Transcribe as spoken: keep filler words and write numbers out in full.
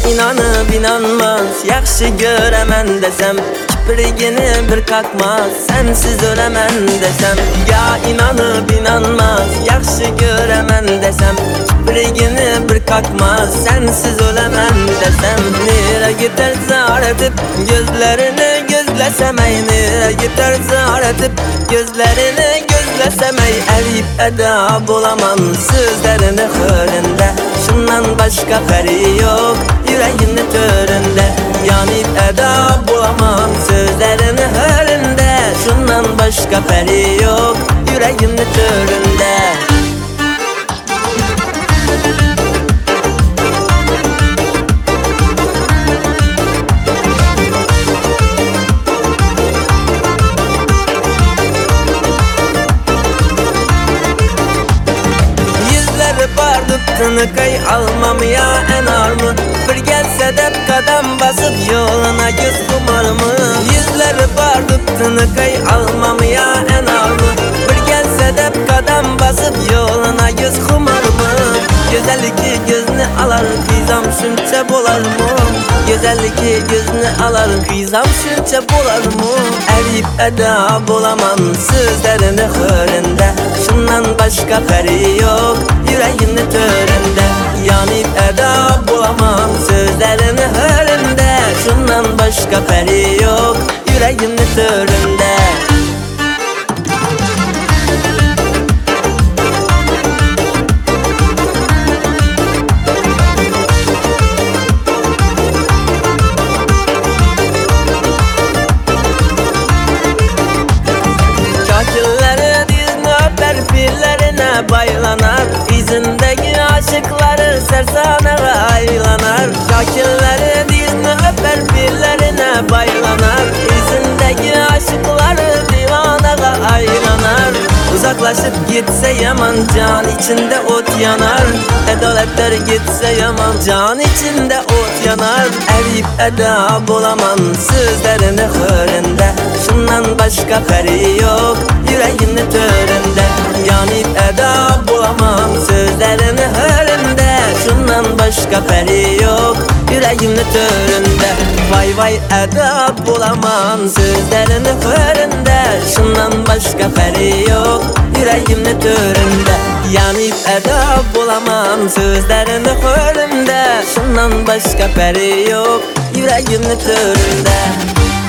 inanıb inanmaz, yaxşı görəmən desəm, kiprigini bir qalxmaz, sensiz öləmən desəm. Ya inanıb inanmaz, yaxşı görəmən desəm, kiprigini bir qalxmaz, sensiz öləmən desəm. Nerə gidersə aratıb gözlərini gözləsəm, ey nerə gidersə aratıb gözlərini gözləsəm, ey əriyib ədab olamam sözlərini xöründə. Şundan başqa fəri yox yüreğinin töründə, yanıb ədab olamam sözlərini xöründə. Şundan başqa fəri yox yüreğinin töründə. Tınıkay almam ya enar mı? Bir gelse de kadam basıp yoluna göz kumar mı? Yüzleri bardıp tınıkay almam ya enar mı? Bir gelse de kadam basıp yoluna göz kumar mı? Güzellik gözünü alar kıyzam şunça bolar mı? Güzellik gözünü alar kıyzam şunça bolar mı? Eriyip edab olamam sözlerini xöründə. Şundan başqa fəri yox yüreğinin töründə, yanıb ədab olamam sözlərini xöründə. Şundan başqa fəri yox yüreğinin töründə. Şakirləri dizini öper pillerine baylanar, İzindeki aşıkları sersanağa aylanar. Şakirləri dizini öper pillerine baylanar, İzindeki aşıkları divanağa aylanar. Uzaklaşıp gitse yaman can içinde ot yanar, edaletler gitse yaman can içinde ot yanar. Eriyip edab olamam sözlerini xöründə. Şundan başqa fəri yox yüreğinin töründə, yanıb edab olamam sözlerini xöründə. Şundan başqa fəri yox yüreğinin töründə. Vay vay edab olamam sözlerini xöründə. Şundan başqa fəri yox yüreğinin töründə. Yanıb edab olamam sözlerini xöründə. Şundan başqa fəri yox yüreğinin töründə.